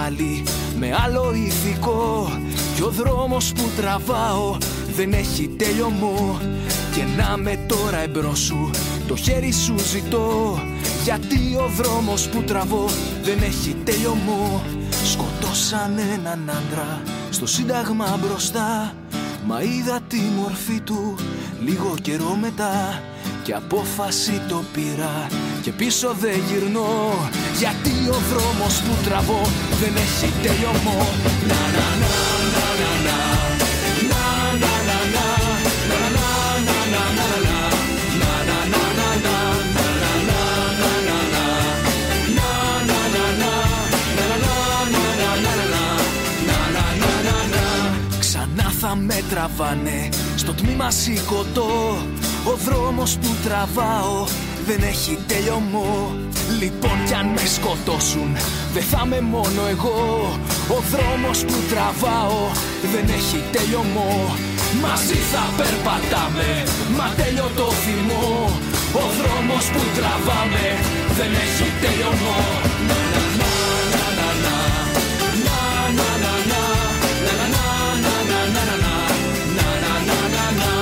πάλι με άλλο ηθικό. Κι ο δρόμος που τραβάω δεν έχει τέλειωμό. Και να με τώρα εμπρός σου, το χέρι σου ζητώ. Γιατί ο δρόμος που τραβώ δεν έχει τέλειωμό. Σκοτώσαν έναν άντρα στο Σύνταγμα μπροστά. Μα είδα τη μορφή του λίγο καιρό μετά. Και απόφαση το πήρα και πίσω δεν γυρνώ. Γιατί ο δρόμος που τραβώ δεν έχει τέλειωμό. Να να να να να να. Να να να να. Να να να να να να. Να να να να να. Να να να να να να. Να να να να. Να να να να να. Να να να να. Ξανά θα με τραβάνε στο τμήμα σηκωτό. Ο δρόμος που τραβάω δεν έχει τέλειωμό. Λοιπόν κι αν με σκοτώσουν δεν θα είμαι μόνο εγώ. Ο δρόμος που τραβάω δεν έχει τέλειωμό. Μαζί θα περπατάμε, μα τέλειο το θυμό. Ο δρόμος που τραβάμε δεν έχει τέλειωμό. Να να να να να να. Να να να να. Να να να να να να να. Να να να να να.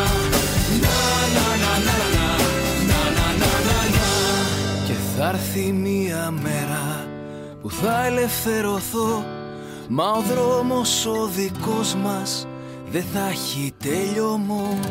Και θα έρθει μια μέρα που θα ελευθερωθώ. Μα ο δρόμος ο δικός μας δεν θα έχει τέλειωμό.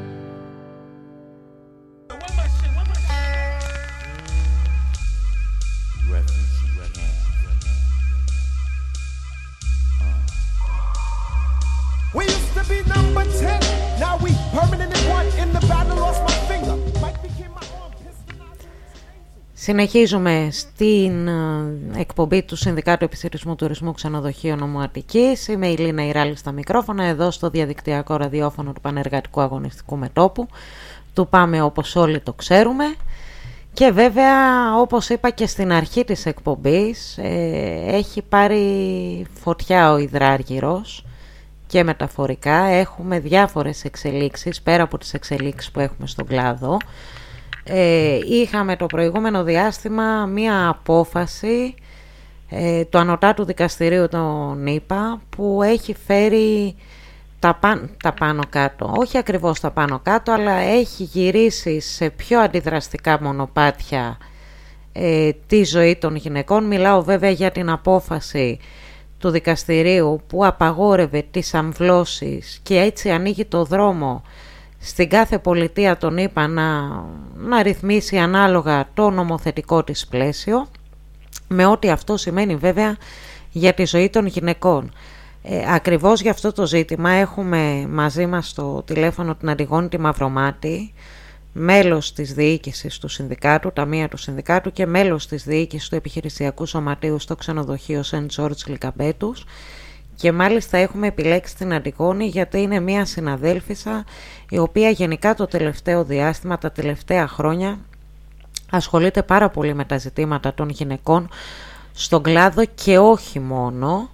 We used to be number 10. Now we permanently one in the battle. Lost my finger. Mike became my arm. Συνεχίζουμε στην εκπομπή του Συνδικάτου Επιστημισμού Τουρισμού Ξενοδοχείων Νομού Αττικής. Είμαι η Λίνα Ιράλη στα μικρόφωνα, εδώ στο διαδικτυακό ραδιόφωνο του Πανεργατικού Αγωνιστικού Μετώπου. Του πάμε όπως όλοι το ξέρουμε. Και βέβαια, όπως είπα και στην αρχή της εκπομπής, έχει πάρει φωτιά ο Υδράργυρος και μεταφορικά. Έχουμε διάφορες εξελίξεις, πέρα από τις εξελίξεις που έχουμε στον κλάδο. Είχαμε το προηγούμενο διάστημα μία απόφαση του Ανωτάτου Δικαστηρίου των ΗΠΑ που έχει φέρει τα πάνω κάτω, όχι ακριβώς τα πάνω κάτω, αλλά έχει γυρίσει σε πιο αντιδραστικά μονοπάτια τη ζωή των γυναικών. Μιλάω βέβαια για την απόφαση του δικαστηρίου που απαγόρευε τις αμβλώσεις και έτσι ανοίγει το δρόμο στην κάθε πολιτεία των ΗΠΑ να ρυθμίσει ανάλογα το νομοθετικό της πλαίσιο, με ό,τι αυτό σημαίνει βέβαια για τη ζωή των γυναικών. Ακριβώς για αυτό το ζήτημα έχουμε μαζί μας στο τηλέφωνο την Αντιγόνη τη Μαυρομάτη, μέλος της διοίκησης του Συνδικάτου, ταμεία του Συνδικάτου και μέλος της διοίκησης του Επιχειρησιακού Σωματείου στο ξενοδοχείο Σεντ Τζόρτζ Λικαμπέτους. Και μάλιστα έχουμε επιλέξει την Αντιγόνη γιατί είναι μια συναδέλφισσα η οποία γενικά το τελευταίο διάστημα, τα τελευταία χρόνια ασχολείται πάρα πολύ με τα ζητήματα των γυναικών στον κλάδο και όχι μόνο.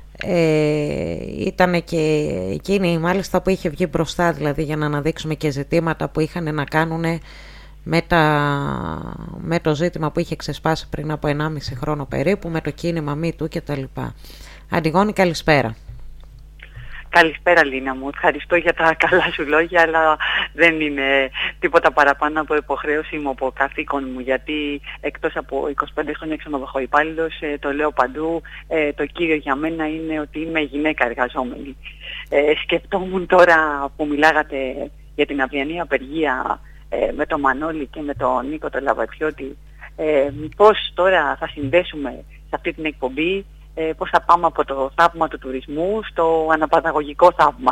Ήταν και εκείνη μάλιστα που είχε βγει μπροστά, δηλαδή για να αναδείξουμε και ζητήματα που είχαν να κάνουν με το ζήτημα που είχε ξεσπάσει πριν από 1,5 χρόνο περίπου, με το κίνημα MeToo κτλ. Αντιγόνη, καλησπέρα. Καλησπέρα Λίνα μου, ευχαριστώ για τα καλά σου λόγια, αλλά δεν είναι τίποτα παραπάνω από υποχρέωση μου, από καθήκον μου, γιατί εκτός από 25 χρόνια ξενοδοχοϊπάλληλος, το λέω παντού, το κύριο για μένα είναι ότι είμαι γυναίκα εργαζόμενη. Σκεφτόμουν τώρα που μιλάγατε για την αυριανή απεργία με τον Μανώλη και με τον Νίκο τον Λαβατιώτη, πώς τώρα θα συνδέσουμε σε αυτή την εκπομπή, πώς θα πάμε από το θαύμα του τουρισμού στο αναπαραγωγικό θαύμα.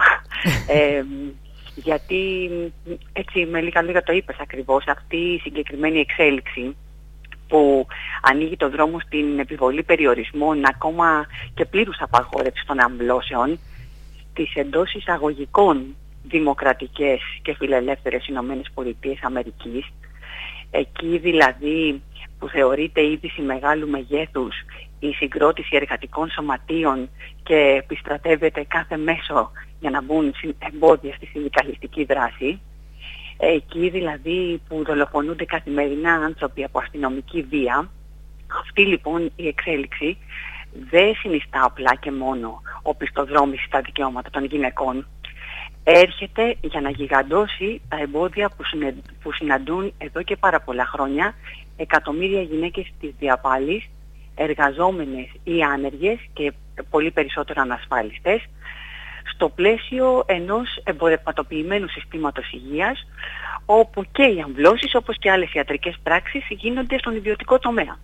Γιατί έτσι με λίγα το είπες ακριβώς, αυτή η συγκεκριμένη εξέλιξη που ανοίγει το δρόμο στην επιβολή περιορισμών, ακόμα και πλήρους απαγόρευσης των αμβλώσεων, στις εντός εισαγωγικών δημοκρατικές και φιλελεύθερες ΗΠΑ, εκεί δηλαδή που θεωρείται είδηση μεγάλου μεγέθους η συγκρότηση εργατικών σωματείων και επιστρατεύεται κάθε μέσο για να μπουν εμπόδια στη συνδικαλιστική δράση, εκεί δηλαδή που δολοφονούνται καθημερινά άνθρωποι από αστυνομική βία. Αυτή λοιπόν η εξέλιξη δεν συνιστά απλά και μόνο οπισθοδρόμηση στα δικαιώματα των γυναικών. Έρχεται για να γιγαντώσει τα εμπόδια που συναντούν εδώ και πάρα πολλά χρόνια εκατομμύρια γυναίκες της διαπάλης, εργαζόμενες ή άνεργες και πολύ περισσότερο ανασφάλιστες, στο πλαίσιο ενός εμπορευματοποιημένου συστήματος υγείας, όπου και οι αμβλώσεις όπως και άλλες ιατρικές πράξεις γίνονται στον ιδιωτικό τομέα.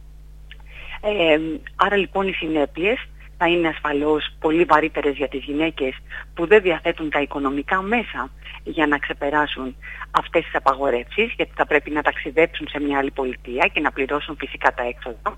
Άρα λοιπόν οι συνέπειες θα είναι ασφαλώς πολύ βαρύτερες για τις γυναίκες που δεν διαθέτουν τα οικονομικά μέσα για να ξεπεράσουν αυτές τις απαγορεύσεις, γιατί θα πρέπει να ταξιδέψουν σε μια άλλη πολιτεία και να πληρώσουν φυσικά τα έξοδα.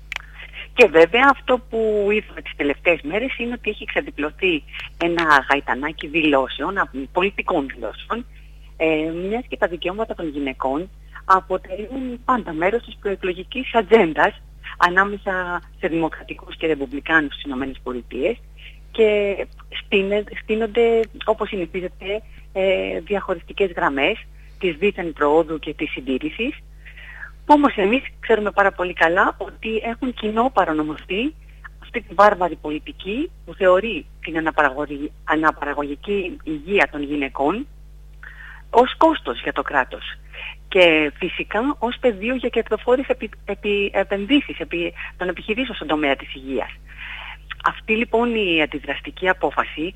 Και βέβαια αυτό που είδαμε τις τελευταίες μέρες είναι ότι έχει ξεδιπλωθεί ένα γαϊτανάκι δηλώσεων, πολιτικών δηλώσεων, μιας και τα δικαιώματα των γυναικών αποτελούν πάντα μέρος της προεκλογικής ατζέντας ανάμεσα σε δημοκρατικούς και ρεπουμπλικάνους στις ΗΠΑ και στείνονται, όπως συνηθίζεται, διαχωριστικές γραμμές της δίθεν προόδου και της συντήρησης, που όμως εμείς ξέρουμε πάρα πολύ καλά ότι έχουν κοινό παρονομαστή αυτή τη βάρβαρη πολιτική που θεωρεί την αναπαραγωγική υγεία των γυναικών ως κόστος για το κράτος και φυσικά ως πεδίο για κερδοφόρες επενδύσεις των επιχειρήσεων στον τομέα της υγείας. Αυτή λοιπόν η αντιδραστική απόφαση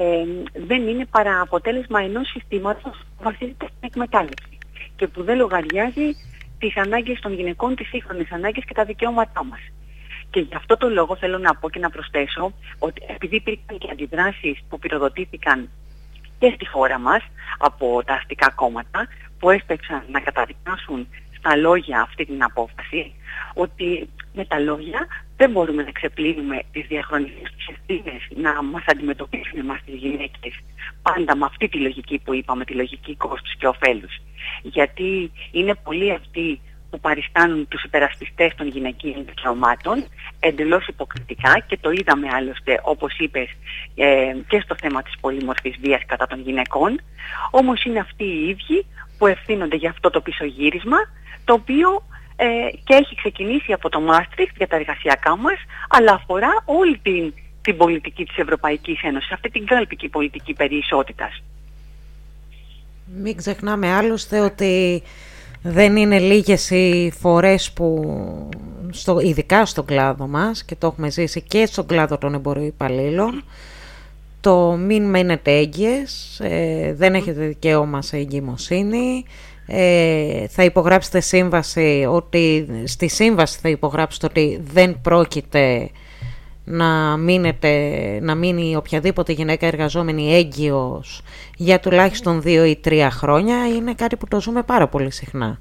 δεν είναι παρά αποτέλεσμα ενός συστήματος που βασίζεται στην εκμετάλλευση και που δεν λογαριάζει τις ανάγκες των γυναικών, τις σύγχρονες ανάγκες και τα δικαιώματά μας. Και γι' αυτό το λόγο θέλω να πω και να προσθέσω ότι επειδή υπήρχαν και αντιδράσεις που πυροδοτήθηκαν και στη χώρα μας από τα αστικά κόμματα που έσπευσαν να καταδικάσουν στα λόγια αυτή την απόφαση, ότι με τα λόγια δεν μπορούμε να ξεπλύνουμε τις διαχρονικές τους ευθύνες να μας αντιμετωπίσουν εμάς τις γυναίκες πάντα με αυτή τη λογική που είπαμε, τη λογική κόστους και ωφέλους. Γιατί είναι πολλοί αυτοί που παριστάνουν τους υπερασπιστές των γυναικείων δικαιωμάτων εντελώς υποκριτικά και το είδαμε άλλωστε όπως είπες και στο θέμα της πολυμορφής βίας κατά των γυναικών, όμως είναι αυτοί οι ίδιοι που ευθύνονται για αυτό το πισωγύρισμα το οποίο και έχει ξεκινήσει από το Μάστριχτ για τα εργασιακά μας, αλλά αφορά όλη την πολιτική της Ευρωπαϊκής Ένωσης, αυτή την κάλπικη πολιτική περί ισότητας. Μην ξεχνάμε άλλωστε ότι δεν είναι λίγες οι φορές που, ειδικά στον κλάδο μας, και το έχουμε ζήσει και στον κλάδο των εμπορροϊπαλλήλων, το μην μένετε έγκυες, δεν έχετε δικαίωμα σε εγκυμοσύνη, θα υπογράψετε σύμβαση, ότι στη σύμβαση θα υπογράψετε ότι δεν πρόκειται να μείνει οποιαδήποτε γυναίκα εργαζόμενη έγκυος για τουλάχιστον 2 ή 3 χρόνια. Είναι κάτι που το ζούμε πάρα πολύ συχνά.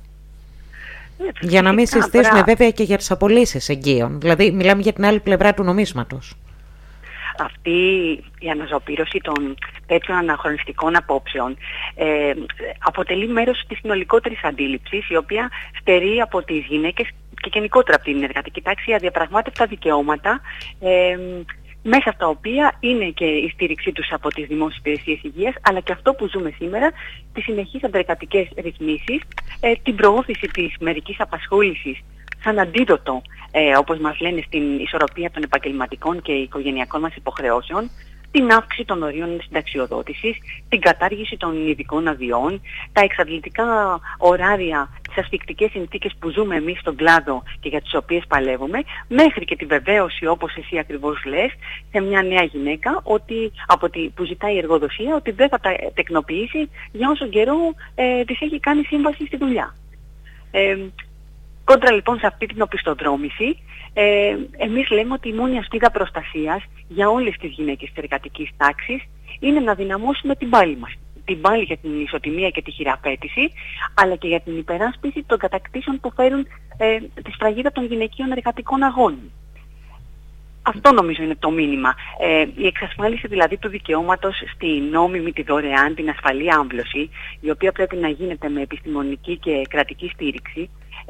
Για να μην συστήσουμε βέβαια και για τις απολύσεις εγγύων. Δηλαδή μιλάμε για την άλλη πλευρά του νομίσματος. Αυτή η αναζωπήρωση των τέτοιων αναχρονιστικών απόψεων αποτελεί μέρος της συνολικότερης αντίληψης, η οποία στερεί από τις γυναίκες και γενικότερα από την εργατική τάξη αδιαπραγμάτευτα δικαιώματα, μέσα στα οποία είναι και η στήριξή τους από τις δημόσιες υπηρεσίες υγείας, αλλά και αυτό που ζούμε σήμερα, τις συνεχείς αντεργατικές ρυθμίσεις, την προώθηση της μερικής απασχόλησης σαν αντίδοτο, όπως μας λένε, στην ισορροπία των επαγγελματικών και οικογενειακών μας υποχρεώσεων, την αύξηση των ορίων συνταξιοδότησης, την κατάργηση των ειδικών αδειών, τα εξαντλητικά ωράρια, τις ασφικτικές συνθήκες που ζούμε εμείς στον κλάδο και για τις οποίες παλεύουμε, μέχρι και τη βεβαίωση, όπως εσύ ακριβώς λες, σε μια νέα γυναίκα που ζητάει η εργοδοσία ότι δεν θα τα τεκνοποιήσει για όσο καιρό της έχει κάνει σύμβαση στη δουλειά. Κόντρα λοιπόν σε αυτή την οπισθοδρόμηση, εμείς λέμε ότι η μόνη ασπίδα προστασίας για όλες τις γυναίκες της εργατικής τάξης είναι να δυναμώσουμε την πάλη μας. Την πάλη για την ισοτιμία και τη χειραφέτηση, αλλά και για την υπεράσπιση των κατακτήσεων που φέρουν τη σφραγίδα των γυναικείων εργατικών αγώνων. Αυτό νομίζω είναι το μήνυμα. Η εξασφάλιση δηλαδή του δικαιώματος στη νόμιμη, τη δωρεάν, την ασφαλή άμβλωση, η οποία πρέπει να γίνεται με επιστημονική και κρατική στήριξη,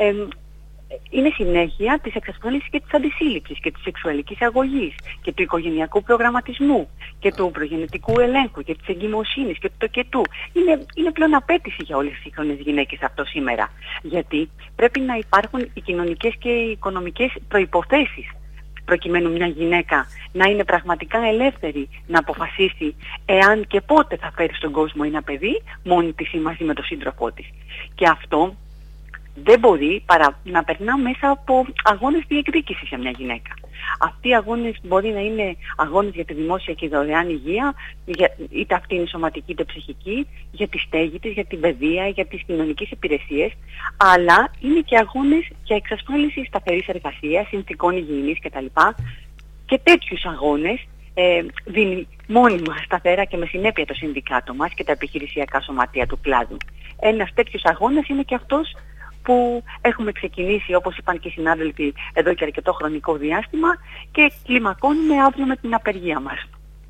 είναι συνέχεια της εξασφάλισης και της αντισύλληψης και της σεξουαλικής αγωγής και του οικογενειακού προγραμματισμού και του προγεννητικού ελέγχου και της εγκυμοσύνης και του τοκετού. Είναι πλέον απέτηση για όλες τις σύγχρονες γυναίκες αυτό σήμερα. Γιατί πρέπει να υπάρχουν οι κοινωνικές και οι οικονομικές προϋποθέσεις προκειμένου μια γυναίκα να είναι πραγματικά ελεύθερη να αποφασίσει εάν και πότε θα φέρει στον κόσμο ένα παιδί, μόνη της ή μαζί με τον σύντροφό της. Και αυτό δεν μπορεί παρά να περνά μέσα από αγώνες διεκδίκησης για μια γυναίκα. Αυτοί οι αγώνες μπορεί να είναι αγώνες για τη δημόσια και δωρεάν υγεία, είτε αυτή είναι σωματική είτε ψυχική, για τη στέγη της, για την παιδεία, για τις κοινωνικές υπηρεσίες, αλλά είναι και αγώνες για εξασφάλιση σταθερής εργασίας, συνθηκών υγιεινής κτλ. Και τέτοιους αγώνες δίνει μόνιμα, σταθερά και με συνέπεια το συνδικάτο μας και τα επιχειρησιακά σωματεία του κλάδου. Ένας τέτοιος αγώνας είναι και αυτός που έχουμε ξεκινήσει, όπως είπαν και οι συνάδελφοι, εδώ και αρκετό χρονικό διάστημα και κλιμακώνουμε αύριο με την απεργία μας.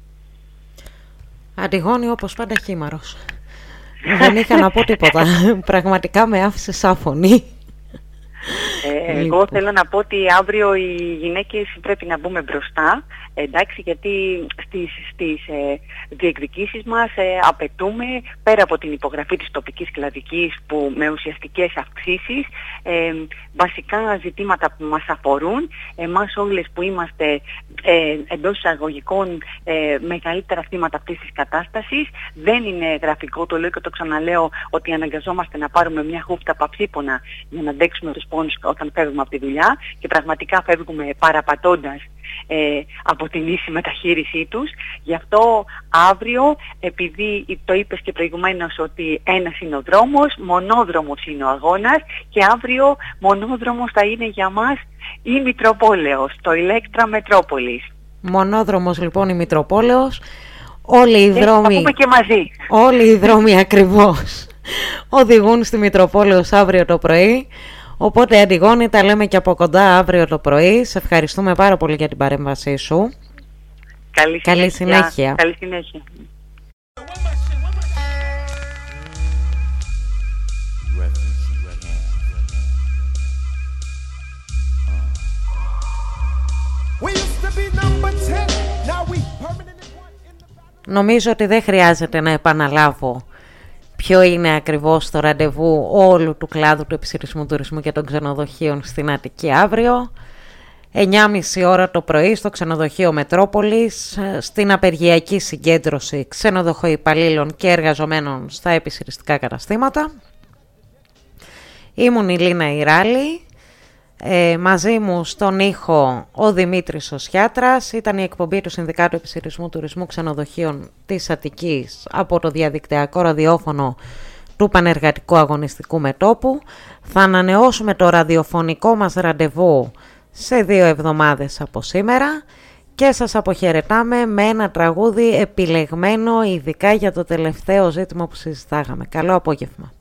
Αντιγόνη όπως πάντα χήμαρος. Δεν είχα να πω τίποτα. Πραγματικά με άφησες άφωνη. Εγώ θέλω να πω ότι αύριο οι γυναίκες πρέπει να μπούμε μπροστά, εντάξει, γιατί στις διεκδικήσεις μας απαιτούμε, πέρα από την υπογραφή της τοπικής κλαδικής που με ουσιαστικές αυξήσεις, βασικά ζητήματα που μας αφορούν, εμάς όλες που είμαστε εντός εισαγωγικών μεγαλύτερα θύματα αυτής της κατάστασης. Δεν είναι γραφικό, το λέω και το ξαναλέω, ότι αναγκαζόμαστε να πάρουμε μια χούφτα παψίπονα για να αντέξουμε τους πόνους όταν φεύγουμε από τη δουλειά, και πραγματικά φεύγουμε παραπατώντας από την ίση μεταχείρισή τους. Γι' αυτό αύριο, επειδή το είπες και προηγουμένως ότι ένας είναι ο δρόμος, μονόδρομος είναι ο αγώνας, και αύριο μονόδρομος θα είναι για μας η Μητροπόλεως, το Ηλέκτρα Μετρόπολης. Μονόδρομος λοιπόν η Μητροπόλεως, όλοι οι δρόμοι, θα πούμε και μαζί. Όλοι οι δρόμοι ακριβώς οδηγούν στη Μητροπόλεως αύριο το πρωί. Οπότε Αντιγόνη, τα λέμε και από κοντά αύριο το πρωί. Σε ευχαριστούμε πάρα πολύ για την παρέμβασή σου. Καλή συνέχεια. Καλή συνέχεια. Νομίζω ότι δεν χρειάζεται να επαναλάβω ποιο είναι ακριβώς το ραντεβού όλου του κλάδου του επισκεπτικού τουρισμού και των ξενοδοχείων στην Αττική αύριο. 9.30 ώρα το πρωί στο ξενοδοχείο Μετρόπολης, στην απεργιακή συγκέντρωση ξενοδοχοϊπαλλήλων και εργαζομένων στα επισκεπτικά καταστήματα. Ήμουν η Λίνα Ιράλη, μαζί μου στον ήχο ο Δημήτρης Οσιάτρας. Ήταν η εκπομπή του Συνδικάτου Επισκεπτικού Τουρισμού Ξενοδοχείων της Αττικής από το διαδικτυακό ραδιόφωνο του Πανεργατικού Αγωνιστικού Μετώπου. Θα ανανεώσουμε το ραδιοφωνικό μας ραντεβού σε 2 εβδομάδες από σήμερα και σας αποχαιρετάμε με ένα τραγούδι επιλεγμένο ειδικά για το τελευταίο ζήτημα που συζητάγαμε. Καλό απόγευμα.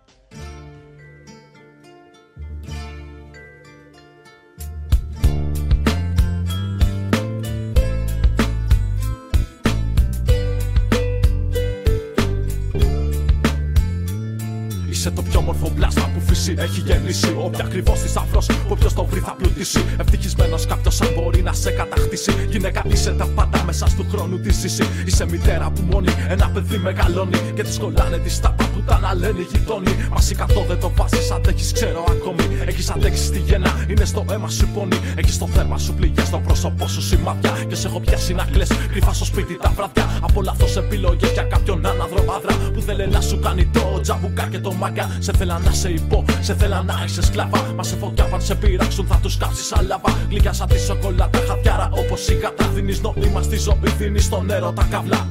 Είσαι το πιο όμορφο πλάσμα που φύση έχει γεννήσει. Όποια ακριβώς θησαυρός, όποιος το βρει θα πλουτίσει. Ευτυχισμένος κάποιος αν μπορεί να σε κατακτήσει. Γυναίκα είσαι τα πάντα μέσα του χρόνου τη ζήση. Είσαι μητέρα που μόνη ένα παιδί μεγαλώνει. Και τη κολλάνε τη τάπα που τα να λένε οι γειτόνι. Μας κατώ δεν το βάζεις, αντέχεις ξέρω ακόμη. Έχεις αντέξει τη γέννα, είναι στο αίμα σου πόνη. Έχεις το θέρμα σου πληγές, στο πρόσωπό σου σημάδια. Και σε έχω πιάσει να κλαις κρυφά στο σπίτι τα βράδια. Από λάθος επιλογές για κάποιον άναδρο άδρα που θέλει να σου κάνει το τζαμπουκά και το μάγκα. Σε θέλα να σε υπό, σε θέλα να είσαι σκλάβα. Μα σε φωτιά αν σε πειράξουν θα τους κάψεις σαν λάβα. Γλυκιά σαν τη σοκολάτα, χατιάρα όπως η γάτα. Δίνεις νόημα στη ζωή, δίνεις στο νερό τα καύλα.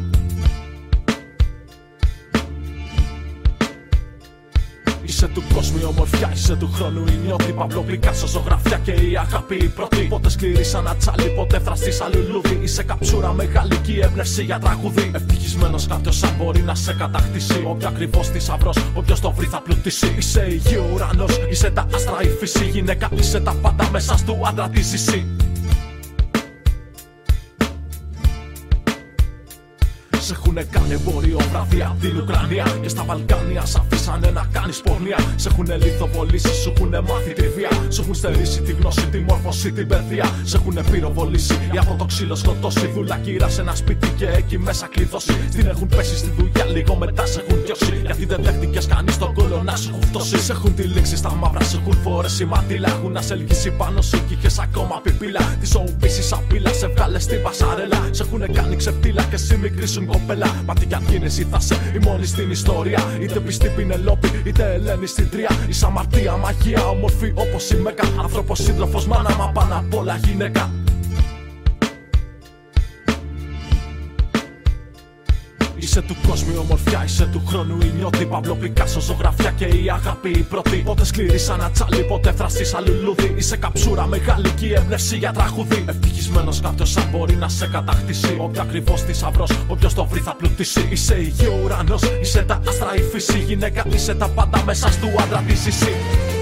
Είσαι του κόσμου η ομορφιά, είσαι του χρόνου η νιώτη. Παύλο Πικάσο, ζωγραφιά και η αγάπη η πρώτη. Πότε σκληρή σαν ατσάλι, ποτέ φραστή σαν λουλούδι. Είσαι καψούρα μεγάλη και η έμπνευση για τραγουδί. Ευτυχισμένος κάποιος αν μπορεί να σε κατακτήσει. Όποιο ακριβώς θησαυρός, όποιος το βρει θα πλουτίσει. Είσαι η γη, ο ουρανός, είσαι τα άστρα, η φύση. Γυναίκα είσαι τα πάντα μέσα στου άντρα τη ζήση. Σ' έχουνε κάνει εμπόριο βράδυ απ' την Ουκρανία και στα Βαλκάνια. Σ' αφήσανε να κάνεις πορνεία. Σ' έχουνε λιθοβολήσει, σου έχουνε μάθει τη βία. Σου έχουν στερήσει τη γνώση, τη μόρφωση, την παιδεία. Σ' έχουνε πυροβολήσει ή από το ξύλο σκοτώσει. Δουλακύρα σε ένα σπίτι και εκεί μέσα κλειδώσει. Στην έχουν πέσει στη δουλειά, λίγο μετά σε έχουν διώξει. Γιατί δεν δέχτηκες κανείς τον κόλλο να σου έχουν φτώσει. Σ' έχουν τυλίξει στα μαύρα, σε έχουν φορέσει μαντήλα. Έχουν ασελγήσει πάνω σου κι είχες ακόμα πιπίλα. Τις ουπήσεις απειλά, σε βγάλε στην πασαρέλα. Σ' έχουνε κάνει ξεφτύλα και εσύ μικρή σου κοπέλα. Μα τι κι αν γίνεις ή θα είσαι η μόνη στην ιστορία. Είτε πιστή Πινελόπη, είτε Ελένη στην Τρία. Είσαι αμαρτία, μαγεία, όμορφη όπως η Μέκα. Άνθρωπος, σύντροφος, μάνα, μα πάνω απ' όλα γυναίκα. Είσαι του κόσμου η ομορφιά, είσαι του χρόνου η νιώτη. Παύλο Πικάσο, ζωγραφιά και η αγάπη η πρώτη. Πότε σκληρή σαν ατσάλι, πότε θραστή σαν λουλούδι. Είσαι καψούρα μεγάλη και η έμπνευση για τραγούδι. Ευτυχισμένος κάποιος αν μπορεί να σε κατακτήσει. Όποιο ακριβώς θησαυρός, όποιος το βρει θα πλουτίσει. Είσαι η γη, ο ουρανός, είσαι τα άστρα, η φύση. Γυναίκα, είσαι τα πάντα μέσα του άντρα τη ζήση.